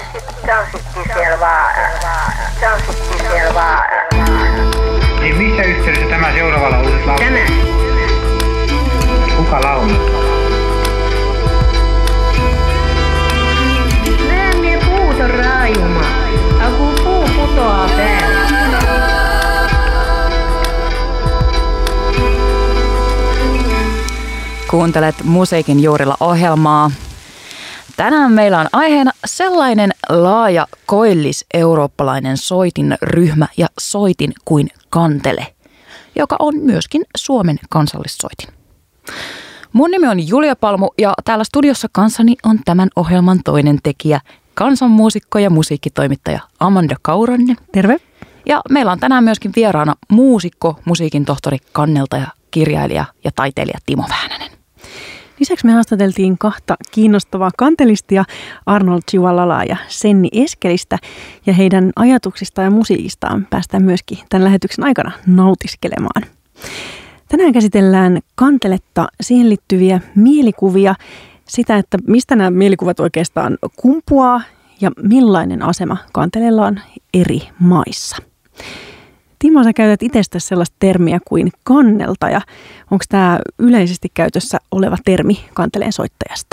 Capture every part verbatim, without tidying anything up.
Tanssittiin siellä vaaralla. Tanssittiin siellä vaaralla. Niin missä yhteydessä tämä seuraava laulu laulaa? Tämä. Kuka laulaa? Näemme puuta raajuma. Aku puu putoaa päälle. Kuuntelet Musiikin juurilla -ohjelmaa. Tänään meillä on aiheena sellainen laaja koillis-eurooppalainen soitinryhmä ja soitin kuin kantele, joka on myöskin Suomen kansallissoitin. Mun nimi on Julia Palmu ja täällä studiossa kanssani on tämän ohjelman toinen tekijä, kansanmuusikko ja musiikkitoimittaja Amanda Kauranen. Terve. Ja meillä on tänään myöskin vieraana muusikko, musiikin tohtori, kanneltaja, kirjailija ja taiteilija Timo Väänänen. Lisäksi me haastateltiin kahta kiinnostavaa kantelistia, Arnold Chihualalaa ja Senni Eskelistä, ja heidän ajatuksistaan ja musiikistaan päästään myöskin tämän lähetyksen aikana nautiskelemaan. Tänään käsitellään kanteletta, siihen liittyviä mielikuvia, sitä, että mistä nämä mielikuvat oikeastaan kumpuaa ja millainen asema kanteleella on eri maissa. Timo, sä käytät itsestäsi sellaista termiä kuin kanneltaja. Onko tämä yleisesti käytössä oleva termi kanteleen soittajasta?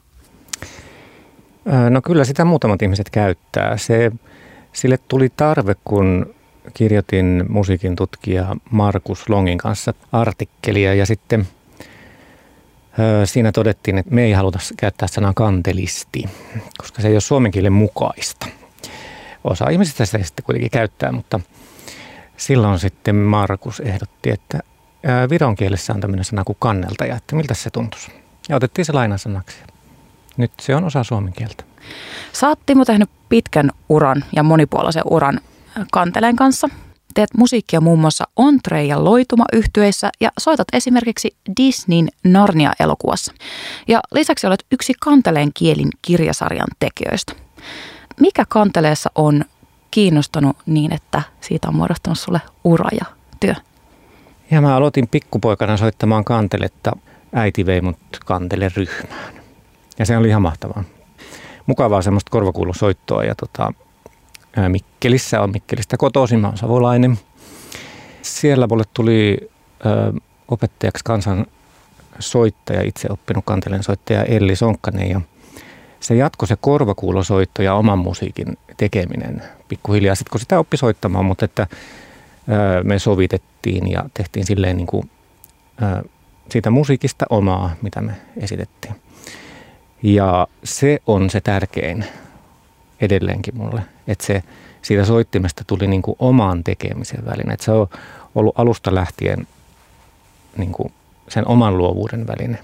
No kyllä sitä muutamat ihmiset käyttää. Se, sille tuli tarve, kun kirjoitin musiikin tutkija Markus Longin kanssa artikkelia ja sitten ö, siinä todettiin, että me ei haluta käyttää sanaa kantelisti, koska se ei ole suomen kielen mukaista. Osa ihmisistä sitä sitten kuitenkin käyttää, mutta silloin sitten Markus ehdotti, että viron kielessä on tämmöinen sana kuin kanneltaja, että miltä se tuntuisi. Ja otettiin se lainasanaksi. Nyt se on osa suomen kieltä. Sä oot, Timo, tehnyt pitkän uran ja monipuolisen uran kanteleen kanssa. Teet musiikkia muun muassa Entree ja Loituma -yhtyeissä ja soitat esimerkiksi Disneyn Narnia-elokuvassa. Ja lisäksi olet yksi kanteleen kielin kirjasarjan tekijöistä. Mikä kanteleessa on kiinnostanut niin, että siitä on muodostunut sulle ura ja työ? Ja mä aloitin pikkupoikana soittamaan kanteletta. Äiti vei mut kanteleryhmään. Ja se oli ihan mahtavaa. Mukavaa semmoista korvakuulosoittoa. Ja tota, Mikkelissä on Mikkelistä kotoisin, mä oon savolainen. Siellä mulle tuli ö, opettajaksi kansan soittaja, itse oppinut kanteleen soittaja Elli Sonkkanen. Ja se jatkoi se korvakuulosoitto ja oman musiikin tekeminen pikkuhiljaa. Sitten kun sitä oppi soittamaan, mutta että ö, me sovitettiin ja tehtiin silleen niin kuin, ö, siitä musiikista omaa, mitä me esitettiin. Ja se on se tärkein edelleenkin mulle, että se siitä soittimesta tuli niin kuin oman tekemisen väline. Että se on ollut alusta lähtien niin kuin sen oman luovuuden väline.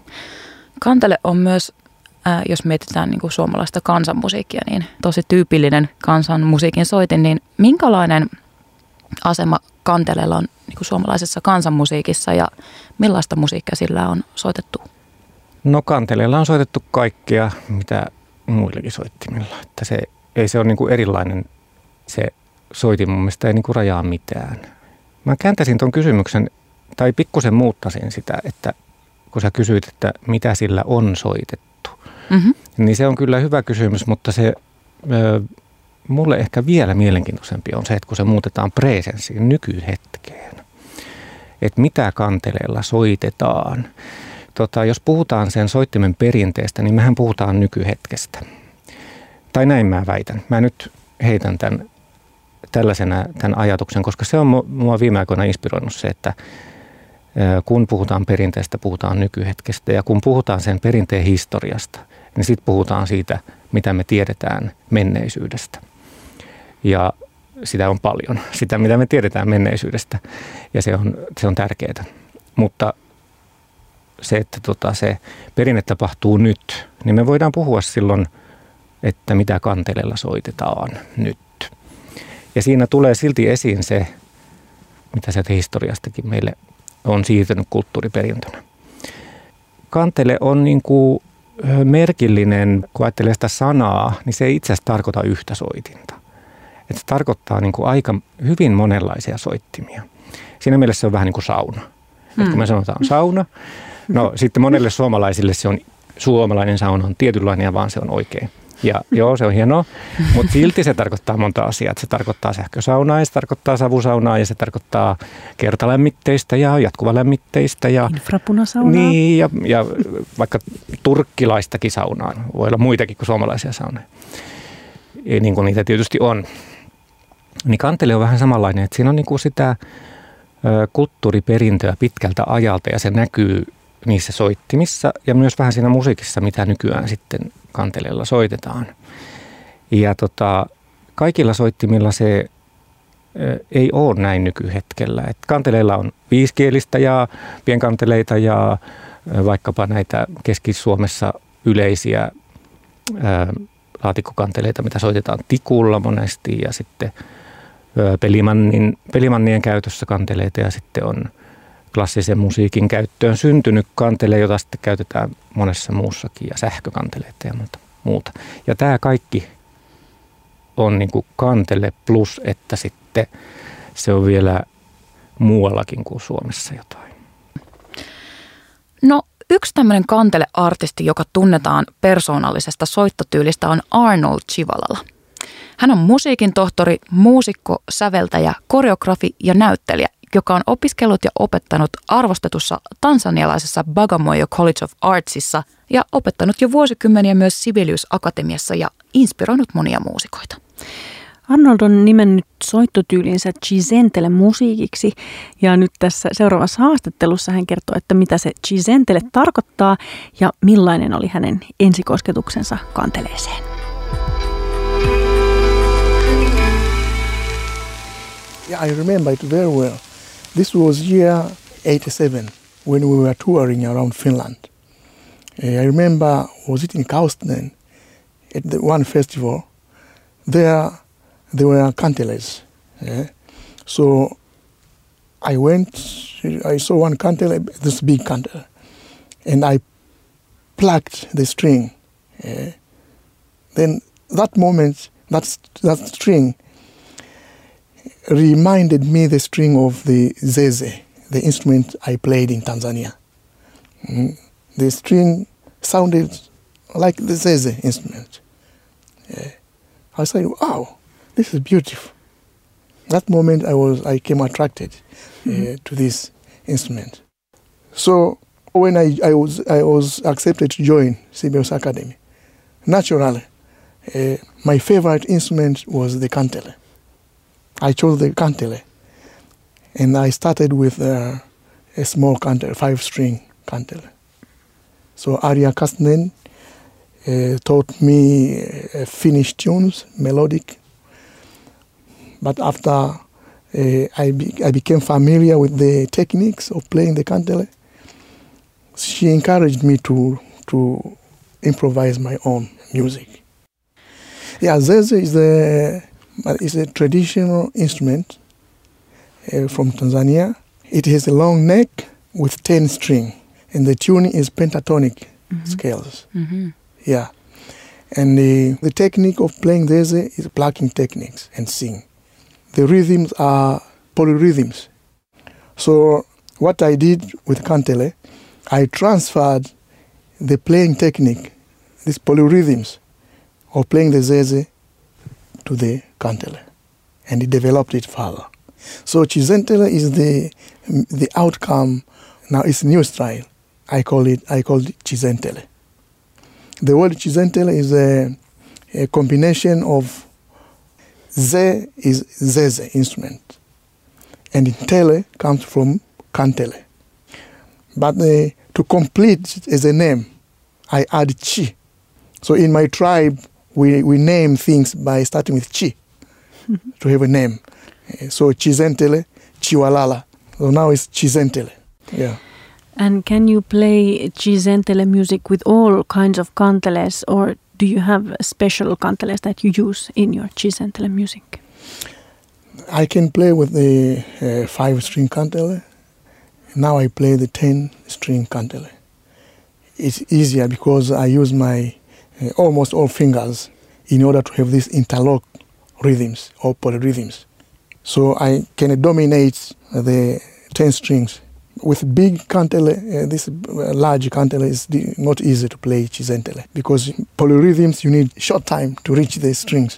Kantele on myös, äh, jos mietitään niin kuin suomalaista kansanmusiikkia, niin tosi tyypillinen kansanmusiikin soitin. Niin minkälainen asema kanteleella on niin kuin suomalaisessa kansanmusiikissa ja millaista musiikkia sillä on soitettu? No kanteleella on soitettu kaikkea, mitä muillakin soittimilla. Että se, ei se ole niin kuin erilainen se soitin, mun mielestä ei niin kuin rajaa mitään. Mä kääntäisin tuon kysymyksen, tai pikkusen muuttasin sitä, että kun sä kysyit, että mitä sillä on soitettu, mm-hmm. niin se on kyllä hyvä kysymys, mutta se ö, mulle ehkä vielä mielenkiintoisempi on se, että kun se muutetaan presenssiin, nykyhetkeen, että mitä kanteleella soitetaan. Tota, jos puhutaan sen soittimen perinteestä, niin mehän puhutaan nykyhetkestä. Tai näin mä väitän. Mä nyt heitän tämän, tällaisena tämän ajatuksen, koska se on mua viime aikoina inspiroinut se, että kun puhutaan perinteestä, puhutaan nykyhetkestä. Ja kun puhutaan sen perinteen historiasta, niin sitten puhutaan siitä, mitä me tiedetään menneisyydestä. Ja sitä on paljon, sitä mitä me tiedetään menneisyydestä. Ja se on, se on tärkeää. Mutta se, että tota, se perinne tapahtuu nyt, niin me voidaan puhua silloin, että mitä kanteleella soitetaan nyt. Ja siinä tulee silti esiin se, mitä sieltä historiastakin meille on siirtynyt kulttuuriperintönä. Kantele on niin kuin merkillinen, kun ajattelee sitä sanaa, niin se ei itse asiassa tarkoita yhtä soitinta. Että se tarkoittaa niin kuin aika hyvin monenlaisia soittimia. Siinä mielessä se on vähän niin kuin sauna. Hmm. Että kun me sanotaan sauna, no sitten monelle suomalaisille se on suomalainen sauna on tietynlainen ja vaan se on oikein. Ja joo, se on hienoa, mutta silti se tarkoittaa monta asiaa. Se tarkoittaa sähkösaunaa ja se tarkoittaa savusaunaa ja se tarkoittaa kertalämmitteistä ja jatkuvalämmitteistä. Ja, infrapunasaunaa. niin, ja, ja vaikka turkkilaistakin saunaa. Voi olla muitakin kuin suomalaisia saunoja. Ja niin kuin niitä tietysti on. Niin kantele on vähän samanlainen, että siinä on niin kuin sitä ö, kulttuuriperintöä pitkältä ajalta ja se näkyy niissä soittimissa ja myös vähän siinä musiikissa, mitä nykyään sitten kanteleella soitetaan. Ja tota, kaikilla soittimilla se ö, ei ole näin nykyhetkellä. Et kanteleilla on viisikielistä ja pienkanteleita ja ö, vaikkapa näitä Keski-Suomessa yleisiä ö, laatikkokanteleita, mitä soitetaan tikulla monesti ja sitten ö, pelimannin, pelimannien käytössä kanteleita ja sitten on klassisen musiikin käyttöön syntynyt kantele, jota sitten käytetään monessa muussakin ja sähkökanteleita ja muuta. muuta. Ja tämä kaikki on niin kuin kantele plus, että sitten se on vielä muuallakin kuin Suomessa jotain. No yksi tämmöinen kantele-artisti, joka tunnetaan persoonallisesta soittotyylistä on Arnold Chivalala. Hän on musiikin tohtori, muusikko, säveltäjä, koreografi ja näyttelijä, joka on opiskellut ja opettanut arvostetussa tansanialaisessa Bagamoyo College of Artsissa ja opettanut jo vuosikymmeniä myös Sibelius Akatemiassa ja inspiroinut monia muusikoita. Arnold on nimennyt soittotyylinsä Chisentele musiikiksi ja nyt tässä seuraavassa haastattelussa hän kertoo, että mitä se Chisentele tarkoittaa ja millainen oli hänen ensikosketuksensa kanteleeseen. Yeah, I remember it very well. This was year eighty-seven when we were touring around Finland. I remember, was it in Kaustinen at the one festival? There, there were kanteles. Yeah? So I went, I saw one kantele, this big kantele, and I plucked the string. Yeah? Then that moment, that, that string reminded me the string of the zeze, the instrument I played in Tanzania. Mm. The string sounded like the zeze instrument. Yeah. I said, wow, this is beautiful. That moment I was, I came attracted mm-hmm. uh, to this instrument. So when I, I was I was accepted to join Sibelius Academy, naturally, uh, my favorite instrument was the kantele. I chose the kantele, and I started with uh, a small kantele, five-string kantele. So Arja Kastnen uh, taught me uh, Finnish tunes, melodic. But after uh, I, be, I became familiar with the techniques of playing the kantele, she encouraged me to to improvise my own music. Yeah, zeze is the is a traditional instrument uh, from Tanzania. It has a long neck with ten string, and the tuning is pentatonic mm-hmm. scales. Mm-hmm. Yeah, and the, the technique of playing zeze is plucking techniques and sing. The rhythms are polyrhythms. So what I did with kantele, I transferred the playing technique, these polyrhythms of playing the zeze to the kantele, and it developed it further. So Chisentele is the the outcome. Now it's a new style. I call it I call it Chisentele. The word Chisentele is a, a combination of ze is zeze instrument, and tele comes from kantele. But uh, to complete it as a name, I add chi. So in my tribe, we, we name things by starting with chi mm-hmm. to have a name. Uh, so Chisentele, Chiwalala. So now it's Chisentele. Yeah. And can you play Chisentele music with all kinds of kanteles, or do you have special kanteles that you use in your Chisentele music? I can play with the uh, five-string kantele. Now I play the ten-string kantele. It's easier because I use my uh, almost all fingers in order to have these interlocked rhythms or polyrhythms. So I can dominate the ten strings with big kantele, uh, this large kantele is not easy to play chisentele because polyrhythms you need short time to reach the strings.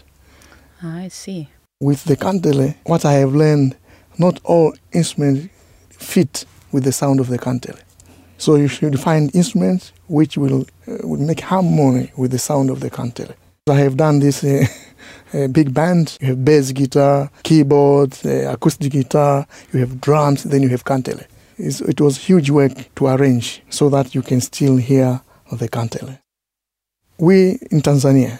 I see. With the kantele, what I have learned, not all instruments fit with the sound of the kantele. So you should find instruments which will, uh, will make harmony with the sound of the kantele. I have done this uh, uh, big band. You have bass guitar, keyboard, uh, acoustic guitar, you have drums, then you have kantele. It's, it was huge work to arrange so that you can still hear the kantele. We in Tanzania,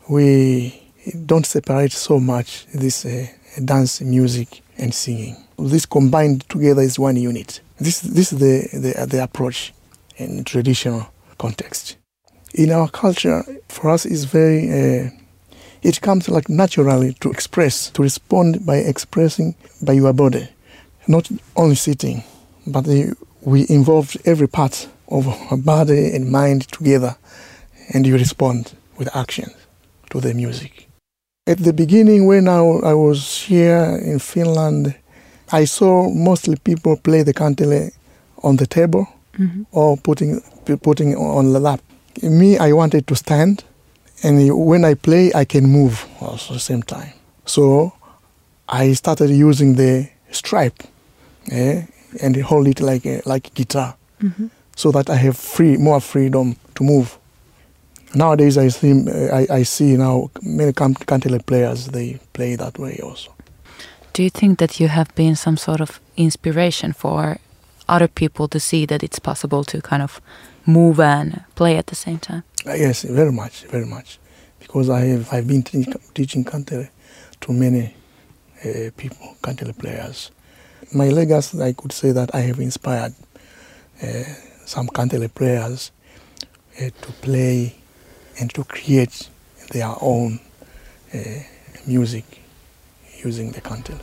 we don't separate so much this uh, dance music and singing. This combined together is one unit. This, this is the, the, the approach in traditional context. In our culture, for us, is very, uh, it comes like naturally to express, to respond by expressing by your body, not only sitting, but the, we involve every part of our body and mind together, and you respond with action to the music. At the beginning, when I, I was here in Finland, I saw mostly people play the kantele on the table mm-hmm. or putting putting on the lap. Me, I wanted to stand, and when I play, I can move also at the same time. So I started using the stripe eh, and hold it like a, like a guitar, mm-hmm. so that I have free more freedom to move. Nowadays, I see I, I see now many kantele players, they play that way also. Do you think that you have been some sort of inspiration for other people to see that it's possible to kind of move and play at the same time? Uh, yes, very much, very much. Because I have I've been te- teaching kantele to many uh, people, kantele players. My legacy, I could say that I have inspired uh, some kantele players uh, to play and to create their own uh, music using the kantele.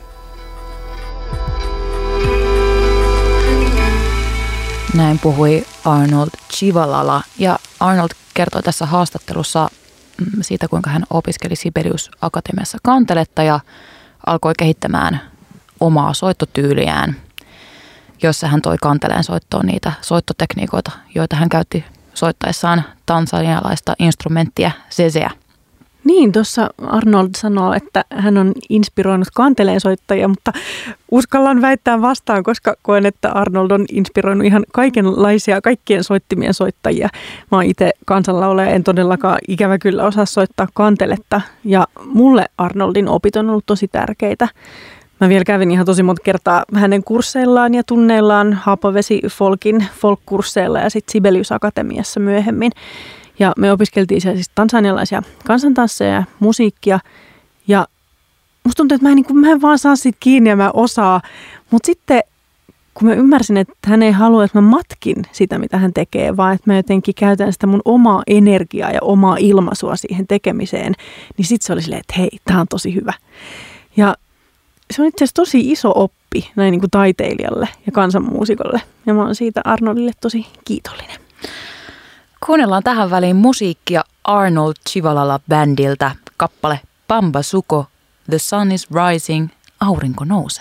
Näin puhui Arnold Chivalala, ja Arnold kertoi tässä haastattelussa siitä, kuinka hän opiskeli Sibelius Akatemiassa kanteletta ja alkoi kehittämään omaa soittotyyliään, jossa hän toi kanteleen soittoon niitä soittotekniikoita, joita hän käytti soittaessaan tansanialaista instrumenttia zezeä. Niin, tuossa Arnold sanoo, että hän on inspiroinut kanteleen soittajia, mutta uskallan väittää vastaan, koska koen, että Arnold on inspiroinut ihan kaikenlaisia, kaikkien soittimien soittajia. Mä oon itse kansanlaulaja, en todellakaan ikävä kyllä osaa soittaa kanteletta, ja mulle Arnoldin opit on ollut tosi tärkeitä. Mä vielä kävin ihan tosi monta kertaa hänen kursseillaan ja tunneillaan Haapavesi Folkin folk-kursseilla ja sitten Sibelius Akatemiassa myöhemmin. Ja me opiskeltiin siellä siis tansanialaisia kansantansseja ja musiikkia. Ja musta tuntuu, että mä en, niin kuin, mä en vaan saa siitä kiinni ja mä osaa. Mutta sitten kun mä ymmärsin, että hän ei halua, että mä matkin sitä, mitä hän tekee, vaan että mä jotenkin käytän sitä mun omaa energiaa ja omaa ilmaisua siihen tekemiseen, niin sitten se oli silleen, että hei, tää on tosi hyvä. Ja se on itse asiassa tosi iso oppi näin niin kuin taiteilijalle ja kansanmuusikolle. Ja mä oon siitä Arnoldille tosi kiitollinen. Kuunnellaan tähän väliin musiikkia Arnold Chivalala-bändiltä. Kappale Pambasuko, The Sun is Rising, aurinko nousee.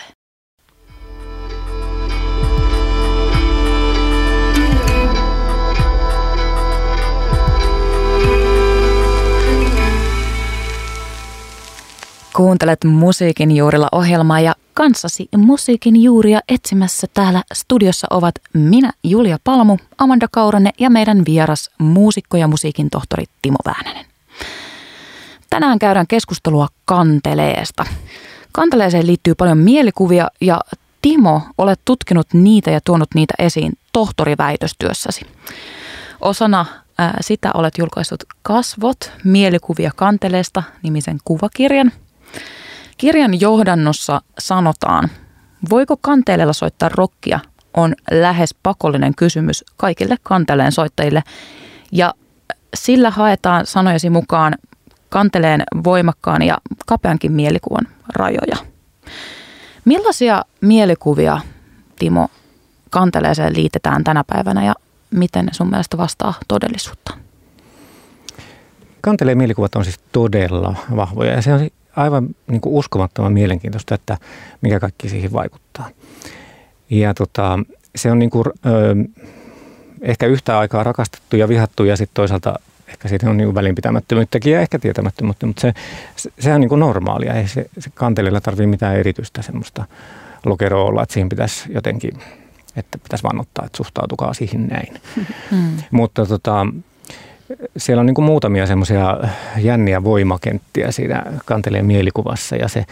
Kuuntelet Musiikin juurilla -ohjelmaa ja kanssasi musiikin juuria etsimässä täällä studiossa ovat minä, Julia Palmu, Amanda Kauranne ja meidän vieras muusikko ja musiikin tohtori Timo Väänänen. Tänään käydään keskustelua kanteleesta. Kanteleeseen liittyy paljon mielikuvia ja Timo, olet tutkinut niitä ja tuonut niitä esiin tohtoriväitöstyössäsi. Osana ää, sitä olet julkaissut Kasvot, mielikuvia kanteleesta -nimisen kuvakirjan. Kirjan johdannossa sanotaan, voiko kanteleella soittaa rockia, on lähes pakollinen kysymys kaikille kanteleen soittajille. Ja sillä haetaan sanojesi mukaan kanteleen voimakkaan ja kapeankin mielikuvan rajoja. Millaisia mielikuvia, Timo, kanteleeseen liitetään tänä päivänä ja miten ne sun mielestä vastaa todellisuutta? Kanteleen mielikuvat on siis todella vahvoja ja se on aivan niin kuin uskomattoman mielenkiintoista, että mikä kaikki siihen vaikuttaa. Ja tota, se on niin kuin, ö, ehkä yhtä aikaa rakastettu ja vihattu ja sitten toisaalta ehkä siitä on niin kuin välinpitämättömyyttäkin ja ehkä tietämättömyyttä, mutta se, se, sehän on niin kuin normaalia. Ei se, se kantelijalla tarvitse mitään erityistä semmoista lokeroa olla, että siihen pitäisi jotenkin, että pitäisi vannottaa, että suhtautukaa siihen näin. Hmm. Mutta tota, siellä on niin kuin muutamia semmoisia jänniä voimakenttiä siinä kantelijan mielikuvassa ja se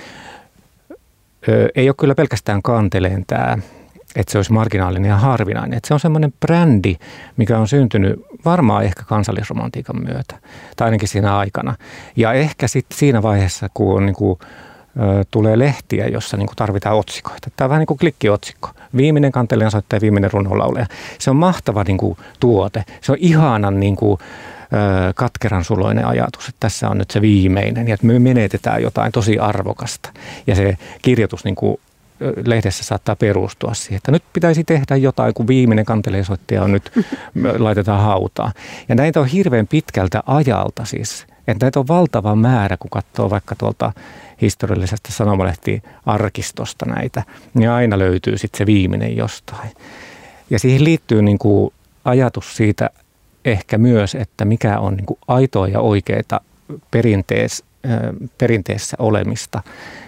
ö, ei ole kyllä pelkästään kanteleen tämä, että se olisi marginaalinen ja harvinainen. Että se on semmoinen brändi, mikä on syntynyt varmaan ehkä kansallisromantiikan myötä, tai ainakin siinä aikana. Ja ehkä sitten siinä vaiheessa, kun on niin kuin, ö, tulee lehtiä, jossa niin kuin tarvitaan otsikoita. Tämä on vähän niin kuin klikkiotsikko. Viimeinen kantelijan soittaja, viimeinen runonlaulaja. Se on mahtava niin kuin tuote. Se on ihanan niin kuin, ö, katkeran suloinen ajatus, että tässä on nyt se viimeinen ja että me menetetään jotain tosi arvokasta. Ja se kirjoitus niin kuin lehdessä saattaa perustua siihen, että nyt pitäisi tehdä jotain, kun viimeinen kantelijasoittaja on nyt, laitetaan hautaan. Ja näitä on hirveän pitkältä ajalta siis, että näitä on valtava määrä, kun katsoo vaikka tuolta historiallisesta sanomalehti-arkistosta näitä, niin aina löytyy sitten se viimeinen jostain. Ja siihen liittyy niin kuin ajatus siitä ehkä myös, että mikä on niin kuin aitoa ja oikeaa perintees, perinteessä olemista.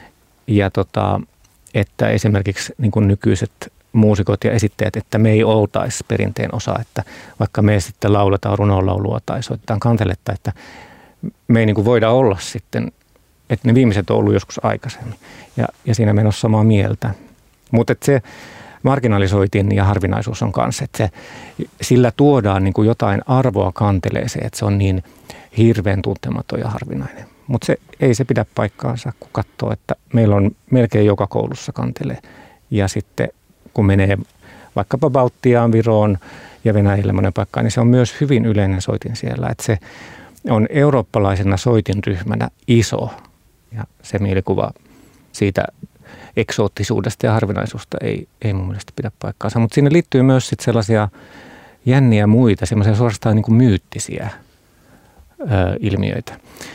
Ja tota, että esimerkiksi niin kuin nykyiset muusikot ja esittäjät, että me ei oltaisi perinteen osa, että vaikka me sitten lauletaan runonlaulua tai soitetaan kanteletta, että me ei niin kuin voida olla sitten, että ne viimeiset on ollut joskus aikaisemmin. Ja, ja siinä me en ole samaa mieltä. Mutta se marginalisoitin ja harvinaisuus on kanssa, että se, sillä tuodaan niin kuin jotain arvoa kanteleeseen, että se on niin hirveän tuntematon ja harvinainen. Mutta se, ei se pidä paikkaansa, kun katsoo, että meillä on melkein joka koulussa kantele. Ja sitten kun menee vaikkapa Baltiaan, Viroon ja Venäjälle monen paikkaan, niin se on myös hyvin yleinen soitin siellä. Että se on eurooppalaisena soitinryhmänä iso ja se mielikuva siitä eksoottisuudesta ja harvinaisuudesta ei, ei mun mielestä pidä paikkaansa. Mutta siinä liittyy myös sit sellaisia jänniä muita, semmoisia suorastaan niin kuin myyttisiä ö, ilmiöitä.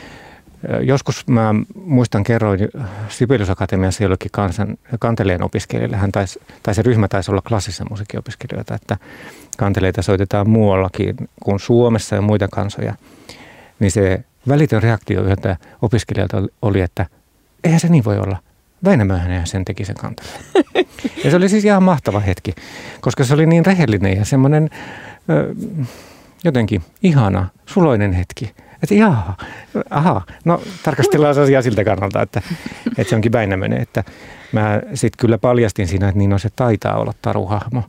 Joskus mä muistan kerroin Sibelius Akatemiassa jollekin kansan, kantelijan opiskelijalle, hän taisi, tai se ryhmä taisi olla klassisen musiikin opiskelijoita, että kanteleita soitetaan muuallakin kuin Suomessa ja muita kansoja. Niin se välitön reaktio yhdeltä opiskelijalta oli, että eihän se niin voi olla. Väinämöinenhän sen teki sen kanteleen. Ja se oli siis ihan mahtava hetki, koska se oli niin rehellinen ja semmoinen ö, jotenkin ihana, suloinen hetki. Että jaha, aha, no tarkastellaan asiaa siltä kannalta, että, että se onkin Väinämöinen. Että mä sitten kyllä paljastin siinä, että niin on se taitaa olla taruhahmo.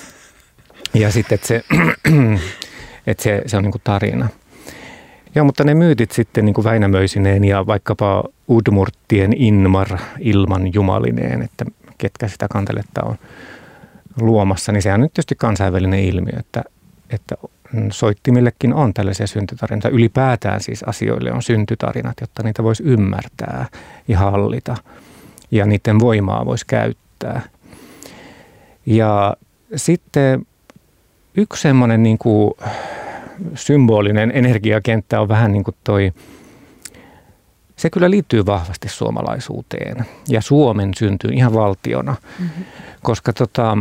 Ja sitten, että se, että se, se on niin kuin tarina. Joo, mutta ne myytit sitten niin kuin Väinämöisineen ja vaikkapa Udmurttien Inmar ilman jumalineen, että ketkä sitä kanteletta on luomassa, niin sehän on nyt tietysti kansainvälinen ilmiö, että, että soittimillekin on tällaisia syntytarinoita. Ylipäätään siis asioille on syntytarinat, jotta niitä voisi ymmärtää ja hallita ja niiden voimaa voisi käyttää. Ja sitten yksi semmoinen niin kuin symbolinen energiakenttä on vähän niin kuin toi, se kyllä liittyy vahvasti suomalaisuuteen ja Suomen syntyyn ihan valtiona, mm-hmm. koska tota,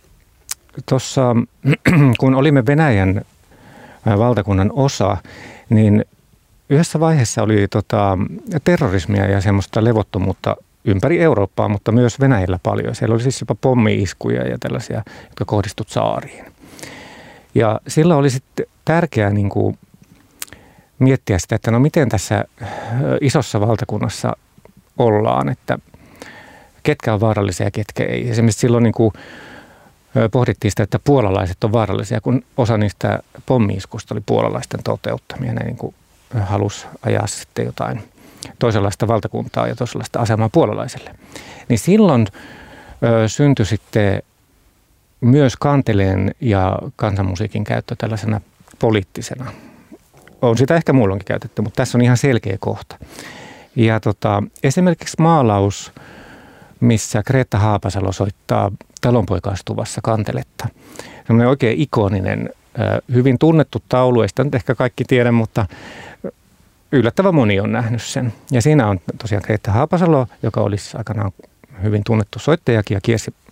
tuossa kun olimme Venäjän valtakunnan osa, niin yhdessä vaiheessa oli tota, terrorismia ja semmoista levottomuutta ympäri Eurooppaa, mutta myös Venäjällä paljon. Siellä oli siis jopa pommi-iskuja ja tällaisia, jotka kohdistuivat saariin. Ja silloin oli sitten tärkeää niin kuin miettiä sitä, että no miten tässä isossa valtakunnassa ollaan, että ketkä on vaarallisia ja ketkä ei. Esimerkiksi silloin niin kuin pohdittiin sitä, että puolalaiset on vaarallisia, kun osa niistä pommi-iskuista oli puolalaisten toteuttamia. Ne niin kuin halusi ajaa sitten jotain toisenlaista valtakuntaa ja toisenlaista asemaa puolalaiselle. Niin silloin ö, syntyi sitten myös kanteleen ja kansanmusiikin käyttö tällaisena poliittisena. On sitä ehkä muulloinkin käytetty, mutta tässä on ihan selkeä kohta. Ja tota, esimerkiksi maalaus, missä Kreetta Haapasalo soittaa talonpoikaistuvassa kanteletta. Sellainen oikein ikoninen, hyvin tunnettu taulu, ei sitä nyt ehkä kaikki tiedä, mutta yllättävän moni on nähnyt sen. Ja siinä on tosiaan Kreetta Haapasalo, joka olisi aikanaan hyvin tunnettu soittajakin ja kiersi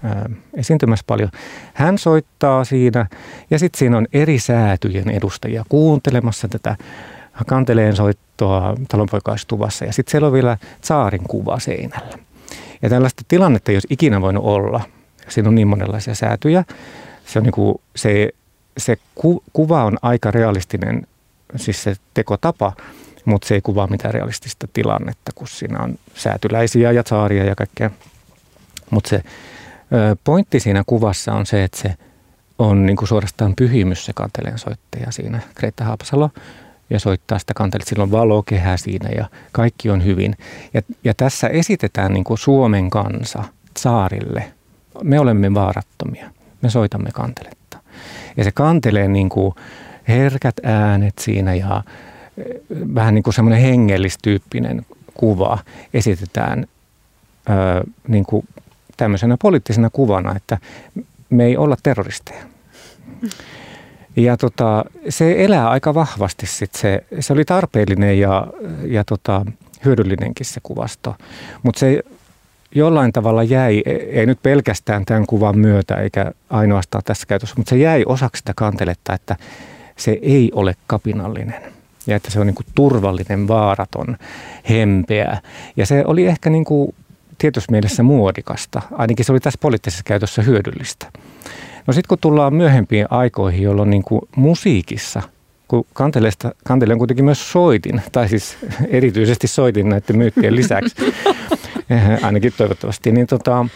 ää, esiintymässä paljon. Hän soittaa siinä ja sitten siinä on eri säätyjen edustajia kuuntelemassa tätä kanteleen soittoa talonpoikaistuvassa ja sitten siellä on vielä tsaarin kuva seinällä. Ja tällaista tilannetta ei olisi ikinä voinut olla. Siinä on niin monenlaisia säätyjä. Se, on niin kuin, se, se ku, kuva on aika realistinen, siis se tekotapa, mutta se ei kuvaa mitään realistista tilannetta, kun siinä on säätyläisiä ja tsaaria ja kaikkea. Mutta se ö, pointti siinä kuvassa on se, että se on niin kuin suorastaan pyhimys se kanteleen soittaja siinä, Kreetta Haapasalo, ja soittaa sitä kanteletta. Sillä on valokehä siinä ja kaikki on hyvin. Ja, ja tässä esitetään niin kuin Suomen kansa tsaarille. Me olemme vaarattomia. Me soitamme kanteletta. Ja se kantelee niin kuin herkät äänet siinä ja vähän niin kuin semmoinen hengellistyyppinen kuva esitetään ää, niin kuin tämmöisenä poliittisena kuvana, että me ei olla terroristeja. Ja tota, se elää aika vahvasti sit se, se oli tarpeellinen ja, ja tota, hyödyllinenkin se kuvasto, mutta se jollain tavalla jäi, ei nyt pelkästään tämän kuvan myötä eikä ainoastaan tässä käytössä, mutta se jäi osaksi sitä kanteletta, että se ei ole kapinallinen ja että se on niin kuin turvallinen, vaaraton, hempeä. Ja se oli ehkä niin kuin tietyssä mielessä muodikasta, ainakin se oli tässä poliittisessa käytössä hyödyllistä. No sitten kun tullaan myöhempiin aikoihin, jolloin niin kuin musiikissa, kun kantele on kuitenkin myös soitin, tai siis erityisesti soitin näiden myyttien lisäksi, ainakin toivottavasti, niin, tota,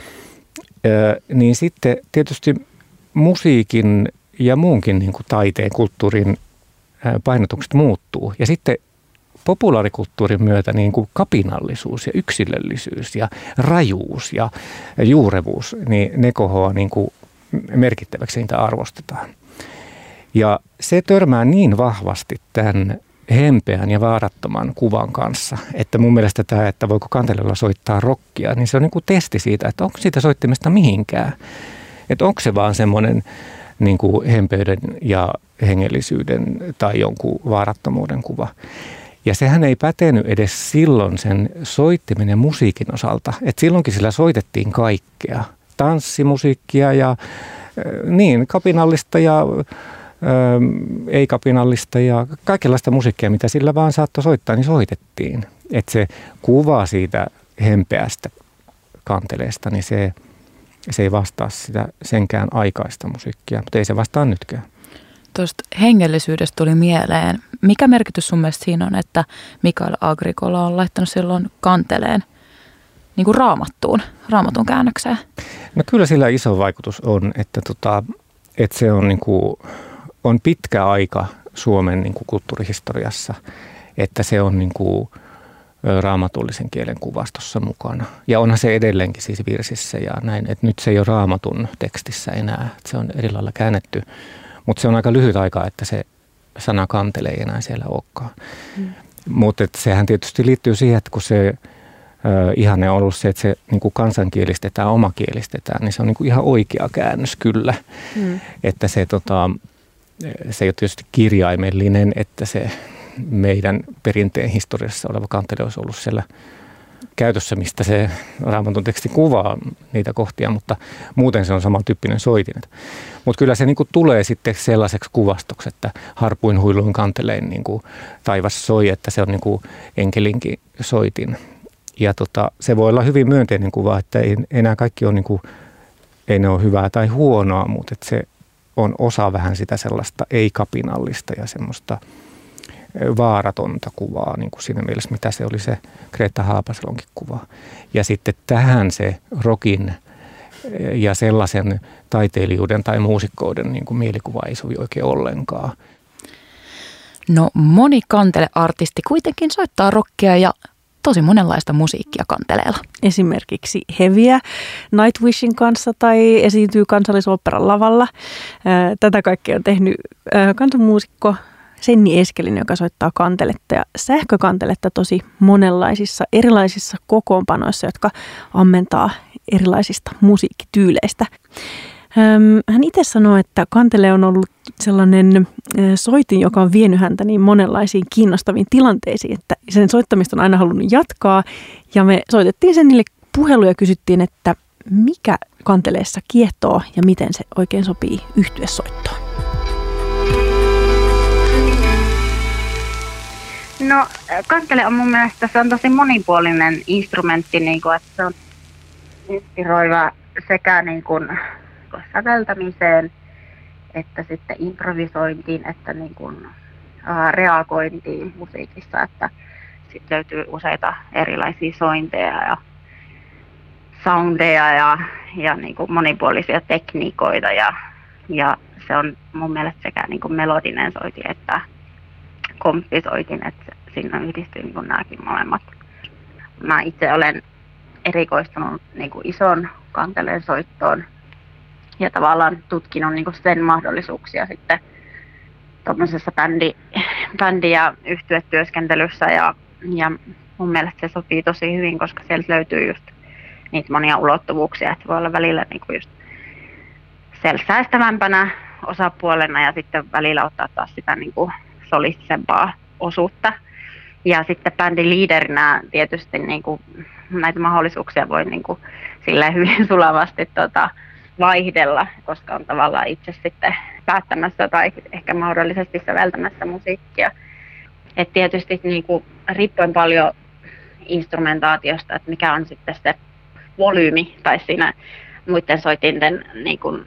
niin sitten tietysti musiikin ja muunkin niin kuin taiteen, kulttuurin painotukset muuttuu. Ja sitten populaarikulttuurin myötä niin kuin kapinallisuus ja yksilöllisyys ja rajuus ja juurevuus, niin ne kohoaa niin kuin merkittäväksi, niitä arvostetaan. Ja se törmää niin vahvasti tämän hempeän ja vaarattoman kuvan kanssa, että mun mielestä tämä, että voiko kantelella soittaa rockia, niin se on niin kuin testi siitä, että onko siitä soittimesta mihinkään. Että onko se vaan semmoinen niin kuin hempeyden ja hengellisyyden tai jonkun vaarattomuuden kuva. Ja sehän ei pätenyt edes silloin sen soittimen ja musiikin osalta. Että silloinkin sillä soitettiin kaikkea. Tanssimusiikkia ja niin, kapinallista ja ö, ei-kapinallista ja kaikenlaista musiikkia, mitä sillä vaan saattoi soittaa, niin soitettiin. Että se kuva siitä hempeästä kanteleesta, niin se, se ei vastaa sitä senkään aikaista musiikkia, mutta ei se vastaa nytkään. Tuosta hengellisyydestä tuli mieleen. Mikä merkitys sun mielestä siinä on, että Mikael Agricola on laittanut silloin kanteleen niin kuin raamattuun, raamatun käännökseen? No kyllä sillä iso vaikutus on, että, tota, että se on, niin kuin, on pitkä aika Suomen niin kuin kulttuurihistoriassa, että se on niin kuin raamatullisen kielen kuvastossa mukana. Ja onhan se edelleenkin siis virsissä ja näin, että nyt se ei ole raamatun tekstissä enää, että se on eri lailla käännetty. Mutta se on aika lyhyt aika, että se sana kantele ei enää siellä olekaan. Mm. Mutta sehän tietysti liittyy siihen, että kun se ö, ihanne on ollut se, että se niinku kansankielistetään, omakielistetään, niin se on niinku ihan oikea käännös kyllä. Mm. Että se, tota, se ei ole tietysti kirjaimellinen, että se meidän perinteen historiassa oleva kantele olisi ollut siellä käytössä, mistä se raamatun teksti kuvaa niitä kohtia, mutta muuten se on samantyyppinen soitin. Mutta kyllä se niinku tulee sitten sellaiseksi kuvastoksi, että harpuin huiluin kantelein niinku taivas soi, että se on niinku enkelinkin soitin. Ja tota, se voi olla hyvin myönteinen kuva, että ei enää kaikki on niinku, ei ne ole hyvää tai huonoa, mutta että se on osa vähän sitä sellaista ei-kapinallista ja semmoista vaaratonta kuvaa, niin kuin siinä mielessä, mitä se oli se Kreetta Haapasalonkin kuva. Ja sitten tähän se rockin ja sellaisen taiteilijuuden tai muusikkouden niin kuin mielikuva ei sovi oikein ollenkaan. No moni kanteleartisti kuitenkin soittaa rockia ja tosi monenlaista musiikkia kanteleella. Esimerkiksi heviä Nightwishin kanssa tai esiintyy Kansallisoopperan lavalla. Tätä kaikkea on tehnyt kansanmuusikko Senni Eskelinen, joka soittaa kanteletta ja sähkökanteletta tosi monenlaisissa erilaisissa kokoonpanoissa, jotka ammentaa erilaisista musiikkityyleistä. Hän itse sanoi, että kantele on ollut sellainen soitin, joka on vienyt häntä niin monenlaisiin kiinnostaviin tilanteisiin, että sen soittamista on aina halunnut jatkaa. Ja me soitettiin Sennille puhelu ja kysyttiin, että mikä kanteleessa kiehtoo ja miten se oikein sopii yhtyesoittoon? No kantele on mun mielestä se on tosi monipuolinen instrumentti, niin kuin, että se on inspiroiva sekä niin kuin säveltämiseen, että sitten improvisointiin, että niin kuin, ää, reagointiin musiikissa, että sitten löytyy useita erilaisia sointeja ja soundeja ja, ja niin kuin monipuolisia tekniikoita ja, ja se on mun mielestä sekä niin kuin melodinen soitin että komppisoitin, että siinä yhdistyy niin kuin nämäkin molemmat. Mä itse olen erikoistunut niin kuin ison kanteleen soittoon ja tavallaan tutkinut niin kuin sen mahdollisuuksia sitten tuommoisessa bändi, bändi- ja yhtyetyöskentelyssä ja, ja mun mielestä se sopii tosi hyvin, koska sieltä löytyy just niitä monia ulottuvuuksia, että voi olla välillä niin kuin just säästävämpänä osapuolena ja sitten välillä ottaa taas sitä niin kuin solistisempaa osuutta. Ja sitten bändin liiderinä tietysti niin kuin näitä mahdollisuuksia voi niin kuin silleen hyvin sulavasti tota, vaihdella, koska on tavallaan itse sitten päättämässä tai ehkä mahdollisesti säveltämässä musiikkia. Et tietysti niin kuin, riippuen paljon instrumentaatiosta, että mikä on sitten se volyymi tai siinä muiden soitinten niin kuin,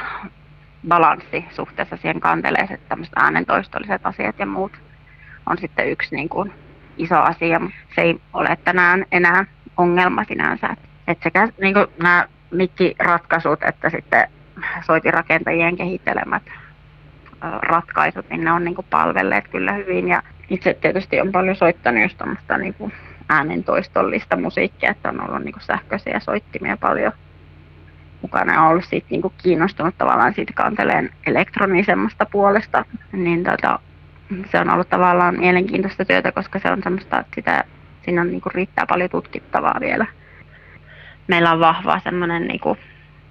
balanssi suhteessa siihen kanteleeseen, että tämmöiset äänentoistolliset asiat ja muut on sitten yksi niin kuin, iso asia. Se ei ole tänään enää ongelma sinänsä. Että sekä niin kuin, nämä mikkiratkaisut että sitten soitirakentajien kehittelemät ratkaisut, niin ne on niin kuin, palvelleet kyllä hyvin. Ja itse tietysti on paljon soittanut just tämmöistä niin kuin äänentoistollista musiikkia, että on ollut niin kuin sähköisiä soittimia paljon mukana. On ollut siitä niin kuin kiinnostunut tavallaan siitä kanteleen elektronisemmasta puolesta, niin tota, se on ollut tavallaan mielenkiintoista työtä, koska se on semmoista, että sitä, siinä on, niin kuin, riittää paljon tutkittavaa vielä. Meillä on vahva semmoinen niin kuin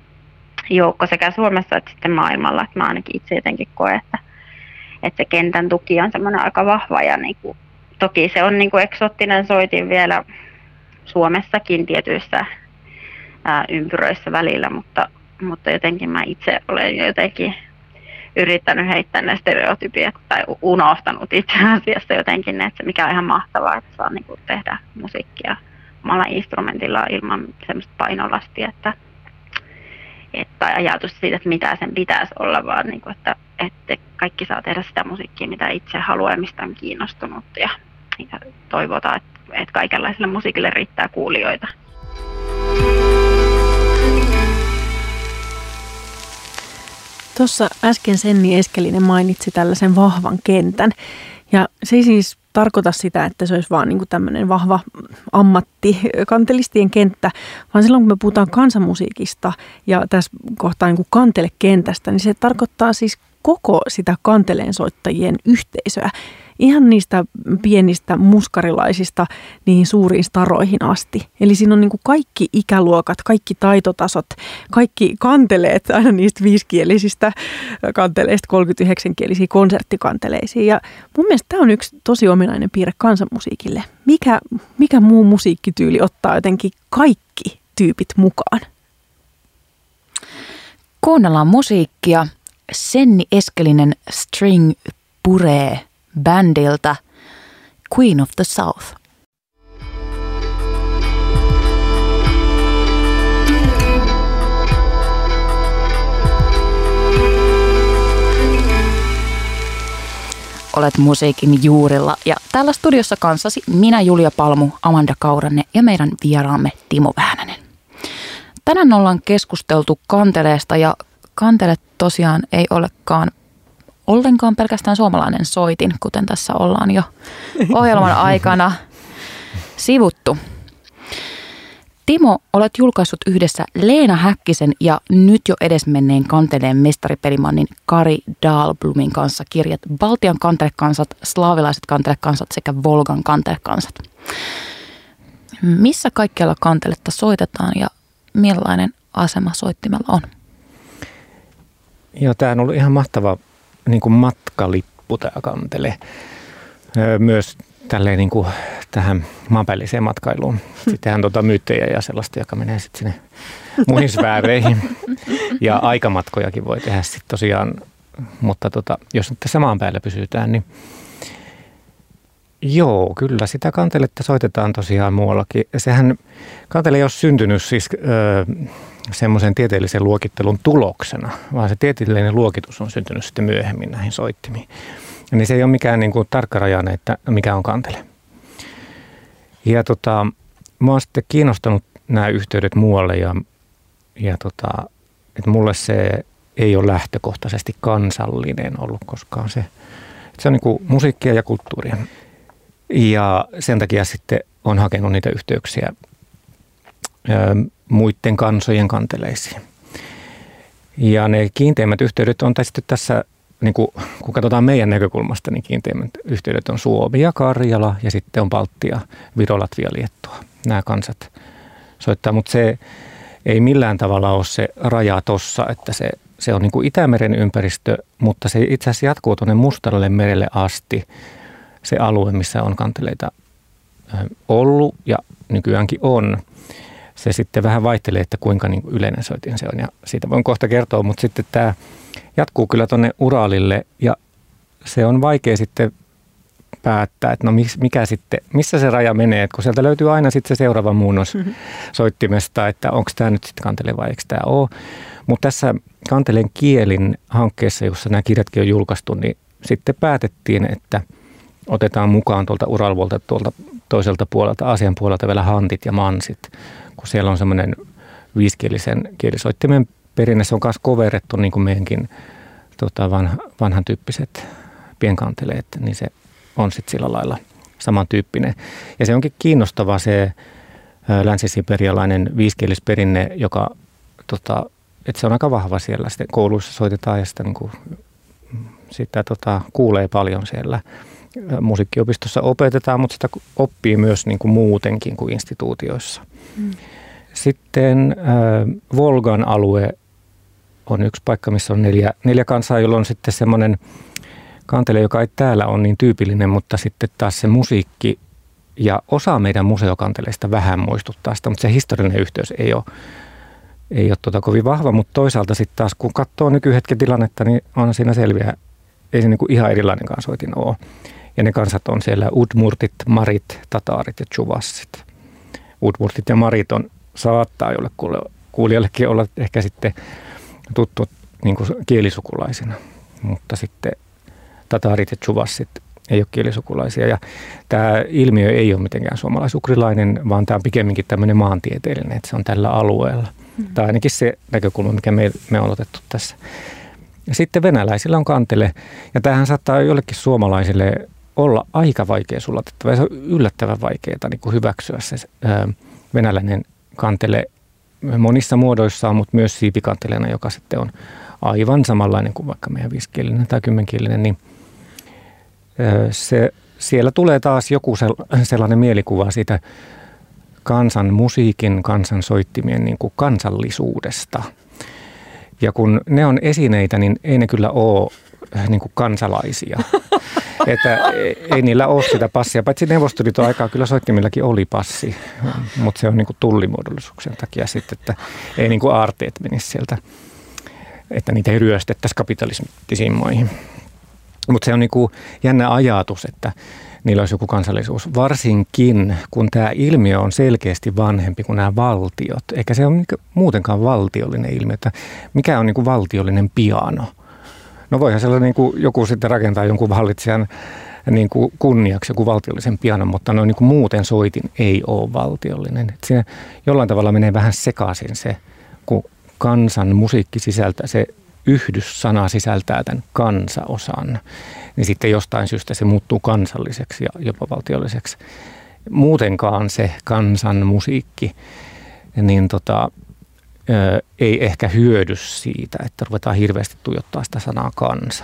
joukko sekä Suomessa että sitten maailmalla, että mä ainakin itse jotenkin koen, että, että se kentän tuki on semmoinen aika vahva ja niin kuin, toki se on niin kuin eksoottinen soitin vielä Suomessakin tietyissä ää, ympyröissä välillä, mutta, mutta jotenkin mä itse olen jotenkin yrittänyt heittää ne stereotypiat tai unohtanut itse asiassa jotenkin, että se mikä on ihan mahtavaa, että saa niin kuin tehdä musiikkia omalla instrumentilla ilman semmoista painolastia, että, että ajatus siitä, että mitä sen pitäisi olla, vaan niin kuin, että, että kaikki saa tehdä sitä musiikkia, mitä itse haluaa ja mistä on kiinnostunut ja, ja toivotaan, että, että kaikenlaiselle musiikille riittää kuulijoita. Tuossa äsken Senni Eskelinen mainitsi tällaisen vahvan kentän ja se ei siis tarkoita sitä, että se olisi vaan niin kuin tämmöinen vahva ammatti, kantelistien kenttä, vaan silloin kun me puhutaan kansanmusiikista ja tässä kohtaa niin kuin kantelekentästä, niin se tarkoittaa siis koko sitä kanteleensoittajien yhteisöä. Ihan niistä pienistä muskarilaisista niihin suuriin staroihin asti. Eli siinä on niin kuin kaikki ikäluokat, kaikki taitotasot, kaikki kanteleet, aina niistä viisikielisistä kanteleista kolmekymmentäyhdeksänkielisiin konserttikanteleisiin. Ja mun mielestä tämä on yksi tosi ominainen piirre kansanmusiikille. Mikä, mikä muu musiikkityyli ottaa jotenkin kaikki tyypit mukaan? Kuunnellaan musiikkia. Senni Eskelinen String puree bändiltä Queen of the South. Olet musiikin juurilla ja täällä studiossa kanssasi minä Julia Palmu, Amanda Kauranne ja meidän vieraamme Timo Väänänen. Tänään ollaan keskusteltu kanteleesta ja kantele tosiaan ei olekaan ollenkaan pelkästään suomalainen soitin, kuten tässä ollaan jo ohjelman aikana sivuttu. Timo, olet julkaissut yhdessä Leena Häkkisen ja nyt jo edesmenneen kanteleen mestaripelimannin Kari Dahlblumin kanssa kirjat Baltian kantelekansat, slaavilaiset kantelekansat sekä Volgan kantelekansat. Missä kaikkialla kanteletta soitetaan ja millainen asema soittimella on? Joo, tämä on ollut ihan mahtava niin kuin matkalippu tämä kantele. Myös tälleen niin kuin tähän maanpäälliseen matkailuun. Sittenhän tuota myyttejä ja sellaista, joka menee sitten sinne muihin sfääreihin. Ja aikamatkojakin voi tehdä sitten tosiaan, mutta tota, jos nyt tässä maan päällä pysytään, niin joo, kyllä sitä kanteletta soitetaan tosiaan muuallakin. Sehän kantele ei ole syntynyt siis öö, semmoisen tieteellisen luokittelun tuloksena, vaan se tieteellinen luokitus on syntynyt sitten myöhemmin näihin soittimiin. Niin se ei ole mikään niin kuin tarkkarajainen, että mikä on kantele. Ja tota, mä oon sitten kiinnostanut nämä yhteydet muualle ja, ja tota, että mulle se ei ole lähtökohtaisesti kansallinen ollut koskaan se. Se on niin kuin musiikkia ja kulttuuria. Ja sen takia sitten on hakenut niitä yhteyksiä ö, muiden kansojen kanteleisiin. Ja ne kiinteimmät yhteydet on sitten tässä, niin kuin, kun katsotaan meidän näkökulmasta, niin kiinteimmät yhteydet on Suomi ja Karjala ja sitten on Baltia, Viro, Latvia, Liettua. Nämä kansat soittaa, mutta se ei millään tavalla ole se raja tossa, että se, se on niin kuin Itämeren ympäristö, mutta se itse asiassa jatkuu tuonne Mustalle merelle asti. Se alue, missä on kanteleita ollut ja nykyäänkin on. Se sitten vähän vaihtelee, että kuinka niin yleinen soitin se on ja siitä voin kohta kertoa, mutta sitten tämä jatkuu kyllä tuonne Uralille ja se on vaikea sitten päättää, että no mikä sitten, missä se raja menee, että kun sieltä löytyy aina sitten se seuraava muunnos mm-hmm. soittimesta, että onko tämä nyt sitten kantele vai eikö tämä ole. Mutta tässä Kantelen kielin hankkeessa, jossa nämä kirjatkin on julkaistu, niin sitten päätettiin, että otetaan mukaan tuolta Uralvolta tuolta toiselta puolelta, Aasian puolelta vielä hantit ja mansit, kun siellä on semmoinen viisikielisen kielisoittimen perinne. Se on myös koverettu niin kuin meidänkin tota, vanha, vanhan tyyppiset pienkanteleet, niin se on sitten sillä lailla samantyyppinen. Ja se onkin kiinnostava se länsisiperialainen viisikielisperinne, joka tota, että se on aika vahva siellä. Sitten kouluissa soitetaan ja sitä, niin kuin, sitä tota, kuulee paljon siellä. Musiikkiopistossa opetetaan, mutta sitä oppii myös niin kuin muutenkin kuin instituutioissa. Mm. Sitten äh, Volgan alue on yksi paikka, missä on neljä, neljä kansaa, jolla on sitten semmoinen kantele, joka ei täällä ole niin tyypillinen, mutta sitten taas se musiikki ja osa meidän museokanteleista vähän muistuttaa sitä, mutta se historiallinen yhteys ei ole, ei ole tuota kovin vahva, mutta toisaalta sitten taas kun katsoo nykyhetken tilannetta, niin on siinä selviä, ei se niin kuin ihan erilainen kansoitin ole. Ja ne kansat on siellä udmurtit, marit, tataarit ja chuvassit. Udmurtit ja marit on, saattaa jolle kuulijallekin olla ehkä sitten tuttu niin kuin kielisukulaisina, mutta sitten tataarit ja chuvassit ei ole kielisukulaisia. Ja tämä ilmiö ei ole mitenkään suomalaisukrilainen, vaan tämä on pikemminkin tämmöinen maantieteellinen, että se on tällä alueella. Mm. Tai ainakin se näkökulma, mikä me, me on otettu tässä. Ja sitten venäläisillä on kantele, ja tämähän saattaa jollekin suomalaisille olla aika vaikea sulatettava, ja se on yllättävän vaikeaa niin kuin hyväksyä se ää, venäläinen kantele monissa muodoissaan, mutta myös siipikanteleena, joka sitten on aivan samanlainen kuin vaikka meidän viisikielinen tai kymmenkielinen, niin ää, se, siellä tulee taas joku sellainen mielikuva siitä kansan musiikin, kansan soittimien niin kuin kansallisuudesta. Ja kun ne on esineitä, niin ei ne kyllä ole niin kuin kansalaisia. Että ei niillä ole sitä passia, paitsi Neuvostoliiton aikaa kyllä soittimilläkin oli passi, mutta se on niin kuin tullimuodollisuuksien takia sitten, että ei niin kuin aarteet menisi sieltä, että niitä ei ryöstettäisi kapitalismisiin maihin. Mutta se on niin kuin jännä ajatus, että niillä olisi joku kansallisuus, varsinkin kun tämä ilmiö on selkeästi vanhempi kuin nämä valtiot. Eikä se ole niin muutenkaan valtiollinen ilmiö, että mikä on niin kuin valtiollinen piano. No voihan sellainen niin kuin joku sitten rakentaa jonkun hallitsijan niin kuin kunniaksi joku valtiollisen pianon, mutta no niin kuin muuten soitin ei ole valtiollinen. Et siinä jollain tavalla menee vähän sekaisin se, kun kansan musiikki sisältää, se yhdyssana sisältää tämän kansaosan, niin sitten jostain syystä se muuttuu kansalliseksi ja jopa valtiolliseksi. Muutenkaan se kansan musiikki, niin tota, ö, ei ehkä hyödy siitä, että ruvetaan hirveästi tuijottaa sitä sanaa kansa,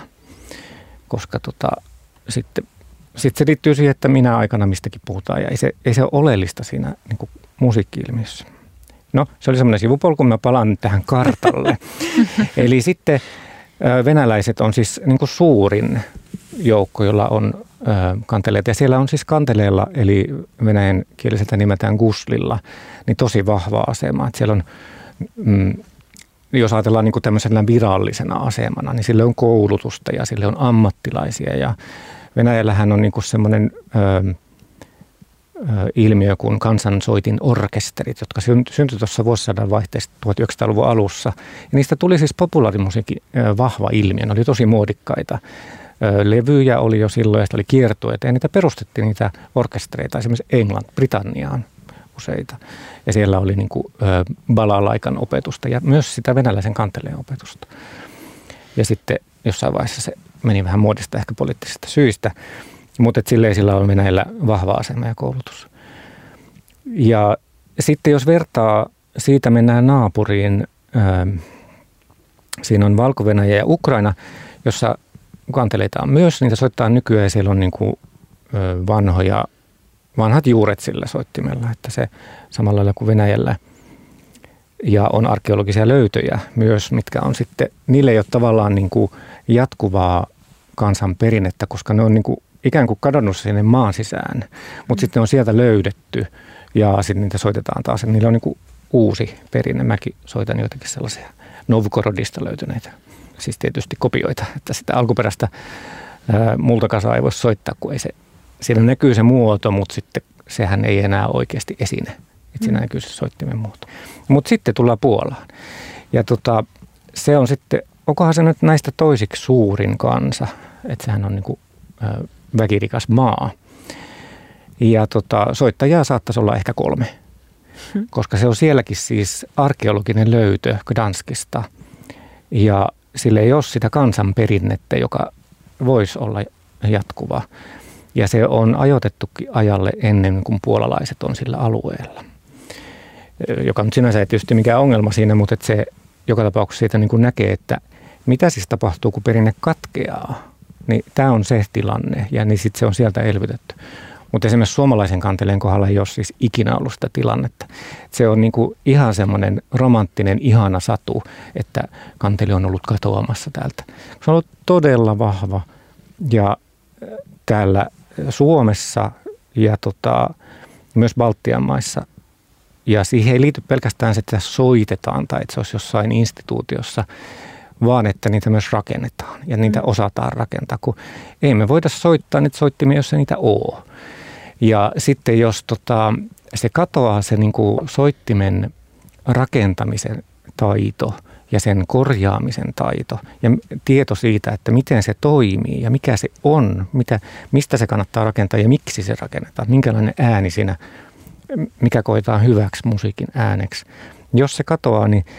koska tota, sitten, sitten se liittyy siihen, että minä aikana mistäkin puhutaan, ja ei se, ei se ole oleellista siinä niin kuin musiikki-ilmiössä. No, se oli semmoinen sivupolku, mä palaan nyt tähän kartalle. Eli sitten venäläiset on siis niin kuin suurin joukko, jolla on ö, kanteleita. Ja siellä on siis kanteleella, eli venäjän kieliseltä nimeltään guslilla, niin tosi vahva asema. Että siellä on, mm, jos ajatellaan niin kuin tämmöisenä virallisena asemana, niin sille on koulutusta ja sille on ammattilaisia. Ja Venäjällähän on niin kuin semmoinen ö, ilmiö kuin kansansoitin orkesterit, jotka syntyi tuossa vuosisadan vaihteessa tuhatyhdeksänsataaluvun alussa. Ja niistä tuli siis populaarimusiikin vahva ilmiö. Ne oli tosi muodikkaita. Levyjä oli jo silloin ja sitä oli kiertueita ja niitä perustettiin niitä orkestereita esimerkiksi Englantiin, Britanniaan useita. Ja siellä oli niin kuin balalaikan opetusta ja myös sitä venäläisen kanteleen opetusta. Ja sitten jossain vaiheessa se meni vähän muodista ehkä poliittisista syistä. Mutta silleen sillä on Venäjällä vahva asema ja koulutus. Ja sitten jos vertaa, siitä mennään naapuriin, ää, siinä on Valko-Venäjä ja Ukraina, jossa kanteleita on myös, niitä soittaa nykyään ja siellä on niinku, ää, vanhoja, vanhat juuret sillä soittimella, että se samalla lailla kuin Venäjällä. Ja on arkeologisia löytöjä myös, mitkä on sitten, niille ei ole tavallaan niinku jatkuvaa kansanperinnettä, koska ne on niinku ikään kuin kadonnut sinne maan sisään, mutta sitten on sieltä löydetty ja sitten niitä soitetaan taas. Ja niillä on niin kuin uusi perinne. Mäkin soitan joitakin sellaisia Novgorodista löytyneitä, siis tietysti kopioita, että sitä alkuperäistä ää, multakasaa ei voi soittaa, kun ei se, siinä näkyy se muoto, mutta sitten sehän ei enää oikeasti esine. Että siinä näkyy se soittimen muoto. Mutta sitten tullaan Puolaan. Ja tota, se on sitten, onkohan se nyt näistä toisiksi suurin kansa, että sehän on niin kuin ää, väkirikas maa. Ja tota, soittajaa saattaisi olla ehkä kolme, hmm. koska se on sielläkin siis arkeologinen löytö Gdanskista. Ja sillä ei ole sitä kansanperinnettä, joka voisi olla jatkuva. Ja se on ajoitettukin ajalle ennen kuin puolalaiset on sillä alueella. Joka on sinänsä ei tietysti mikään ongelma siinä, mutta että se joka tapauksessa siitä niin kuin näkee, että mitä siis tapahtuu, kun perinne katkeaa. Niin tämä on se tilanne ja niin sitten se on sieltä elvytetty. Mutta esimerkiksi suomalaisen kanteleen kohdalla ei ole siis ikinä ollut sitä tilannetta. Se on niinku ihan semmoinen romanttinen, ihana satu, että kanteli on ollut katoamassa täältä. Se on ollut todella vahva ja täällä Suomessa ja tota, myös Baltian maissa. Ja siihen ei liity pelkästään se, että soitetaan tai että se olisi jossain instituutiossa, vaan että niitä myös rakennetaan ja niitä osataan rakentaa, kun ei me voida soittaa niitä soittimia, jos ei niitä ole. Ja sitten jos tota, se katoaa se niin kuin soittimen rakentamisen taito ja sen korjaamisen taito ja tieto siitä, että miten se toimii ja mikä se on, mitä, mistä se kannattaa rakentaa ja miksi se rakennetaan, minkälainen ääni siinä, mikä koetaan hyväksi musiikin ääneksi. Jos se katoaa, niin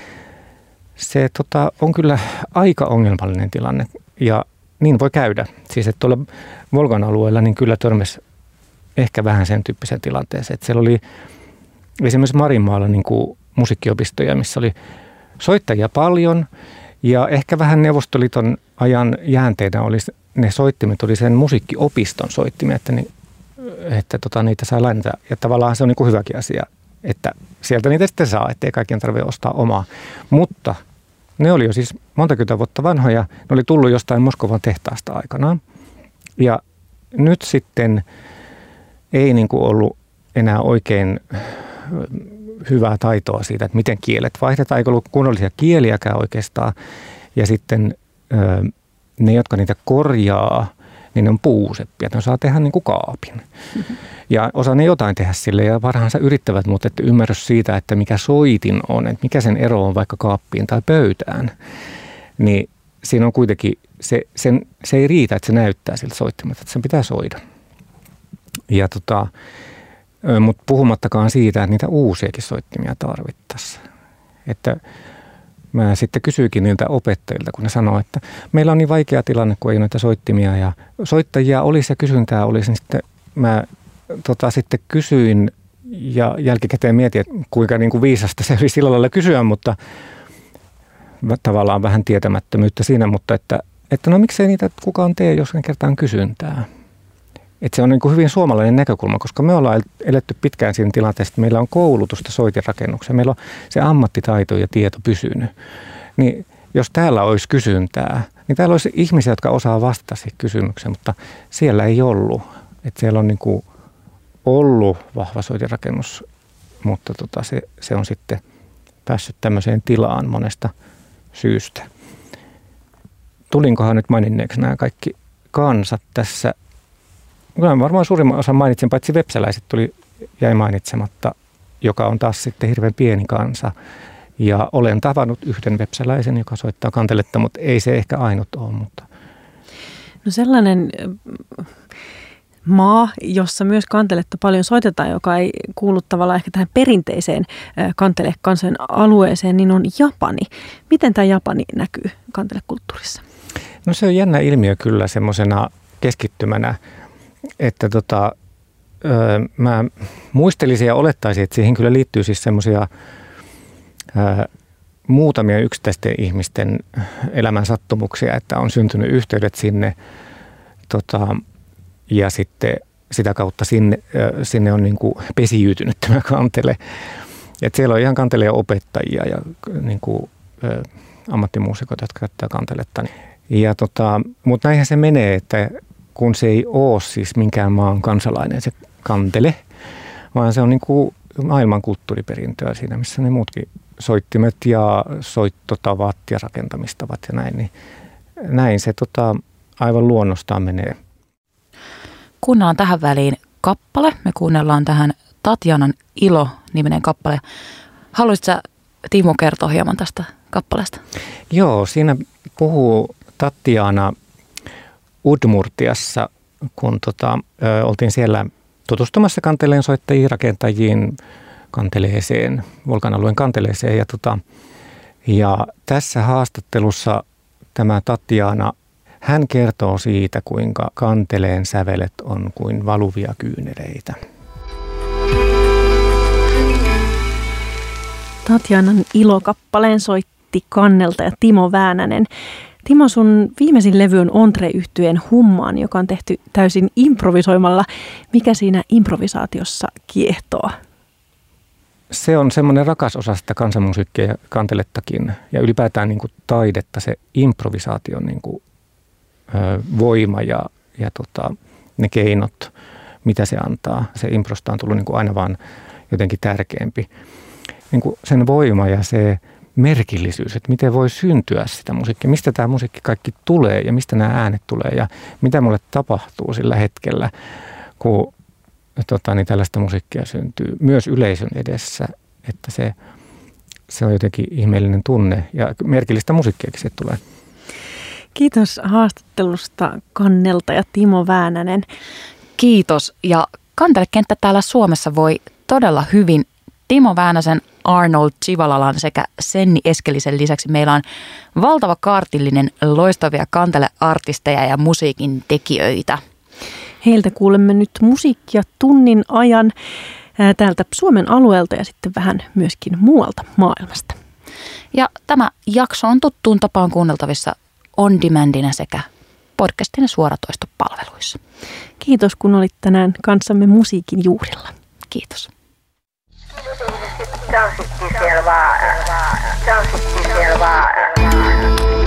se tota, on kyllä aika ongelmallinen tilanne ja niin voi käydä. Siis että tuolla Volgan alueella niin kyllä törmäsi ehkä vähän sen tyyppiseen tilanteeseen. Että siellä oli esimerkiksi Marinmaalla niin kuin musiikkiopistoja, missä oli soittajia paljon ja ehkä vähän Neuvostoliiton ajan jäänteenä oli, ne soittimet oli sen musiikkiopiston soittimia, että, ni, että tota, niitä sai lainata. Ja tavallaan se on niin kuin hyväkin asia, että sieltä niitä sitten saa, ettei kaikkien tarvitse ostaa omaa. Mutta ne oli jo siis montakymmentä vuotta vanhoja, ne oli tullut jostain Moskovan tehtaasta aikanaan. Ja nyt sitten ei niin kuin ollut enää oikein hyvää taitoa siitä, että miten kielet vaihdetaan, eikä ollut kunnollisia kieliäkään oikeastaan. Ja sitten ne, jotka niitä korjaa, niin ne on puuseppiä, ne osaa tehdä niin kuin kaapin. Mm-hmm. Ja osaa ne jotain tehdä sille ja parhaansa yrittävät, mutta että ymmärrys siitä, että mikä soitin on, että mikä sen ero on vaikka kaappiin tai pöytään, niin siinä on kuitenkin, se, sen, se ei riitä, että se näyttää siltä soittimelta, että sen pitää soida. Ja tota, mutta puhumattakaan siitä, että niitä uusiakin soittimia tarvittaisiin. Että mä sitten kysyikin niiltä opettajilta, kun ne sanoo, että meillä on niin vaikea tilanne, kun ei ole näitä soittimia ja soittajia olisi ja kysyntää olisi, niin sitten mä tota, sitten kysyin ja jälkikäteen mietin, että kuinka niin kuin viisasta se oli sillä lailla kysyä, mutta tavallaan vähän tietämättömyyttä siinä, mutta että, että no miksei niitä kukaan tee, jos ne kertaan kysyntää. Että se on niin kuin hyvin suomalainen näkökulma, koska me ollaan eletty pitkään siinä tilanteessa, että meillä on koulutusta soitinrakennukseen, meillä on se ammattitaito ja tieto pysynyt. Niin jos täällä olisi kysyntää niin täällä olisi ihmisiä, jotka osaa vastata siihen kysymykseen, mutta siellä ei ollut. Että siellä on niin kuin ollut vahva soitinrakennus, mutta tota se, se on sitten päässyt tämmöiseen tilaan monesta syystä. Tulinkohan nyt maininneeksi nämä kaikki kansat tässä? Kyllä varmaan suurimman osan mainitsin, paitsi vepsäläiset tuli, jäi mainitsematta, joka on taas sitten hirveän pieni kansa. Ja olen tavannut yhden vepsäläisen, joka soittaa kanteletta, mutta ei se ehkä ainut ole. Mutta. No sellainen maa, jossa myös kanteletta paljon soitetaan, joka ei kuulu tavallaan ehkä tähän perinteiseen kantelekansojen alueeseen, niin on Japani. Miten tämä Japani näkyy kantelekulttuurissa? No se on jännä ilmiö kyllä semmoisena keskittymänä, että tota, öö, mä muistelisin ja olettaisin, että siihen kyllä liittyy siis semmoisia öö, muutamia yksittäisten ihmisten elämän sattumuksia, että on syntynyt yhteydet sinne tota, ja sitten sitä kautta sinne, öö, sinne on niin kuin pesiytynyt tämä kantele. Et siellä on ihan kanteleja opettajia ja niin kuin, öö, ammattimuusikoita, jotka käyttää kanteletta. Ja tota, mutta näinhän se menee, että kun se ei ole siis minkään maan kansalainen se kantele, vaan se on niin kuin maailman kulttuuriperintöä siinä, missä ne muutkin soittimet ja soittotavat ja rakentamistavat ja näin. Niin näin se tota, aivan luonnostaan menee. Kuunnellaan tähän väliin kappale. Me kuunnellaan tähän Tatjanan Ilo-niminen kappale. Haluaisitko sä, Timo, kertoa hieman tästä kappaleesta? Joo, siinä puhuu Tatjana Udmurtiassa, kun tota, ö, oltiin siellä tutustumassa kanteleen soittajiin, rakentajiin, kanteleeseen, Volkan alueen kanteleeseen. Ja, tota, ja tässä haastattelussa tämä Tatjana, hän kertoo siitä, kuinka kanteleen sävelet on kuin valuvia kyyneleitä. Tatjanan Ilo-kappaleen soitti Kannelta ja Timo Väänänen. Timo, sun viimeisin levy on Ontre-yhtyeen Hummaan, joka on tehty täysin improvisoimalla. Mikä siinä improvisaatiossa kiehtoo? Se on semmoinen rakas osa sitä kansanmusiikkia ja kantelettakin ja ylipäätään niin kuin taidetta, se improvisaation niin kuin, ö, voima ja, ja tota, ne keinot, mitä se antaa. Se improsta on tullut niin kuin aina vaan jotenkin tärkeämpi. Niin kuin sen voima ja se merkillisyys, että miten voi syntyä sitä musiikkia, mistä tämä musiikki kaikki tulee ja mistä nämä äänet tulee ja mitä mulle tapahtuu sillä hetkellä, kun tota, niin tällaista musiikkia syntyy myös yleisön edessä, että se, se on jotenkin ihmeellinen tunne ja merkillistä musiikkiakin se tulee. Kiitos haastattelusta Kannelta ja Timo Väänänen. Kiitos, ja kantelekenttä täällä Suomessa voi todella hyvin. Timo Väänäsen, Arnold Chivalalan sekä Senni Eskelisen lisäksi meillä on valtava kaartillinen loistavia kanteleartisteja ja musiikin tekijöitä. Heiltä kuulemme nyt musiikkia tunnin ajan täältä Suomen alueelta ja sitten vähän myöskin muualta maailmasta. Ja tämä jakso on tuttuun tapaan kuunneltavissa on demandina sekä podcastin ja suoratoistopalveluissa. Kiitos, kun olit tänään kanssamme musiikin juurilla. Kiitos. Tanssittiin siellä vaan, tanssittiin siellä vaan.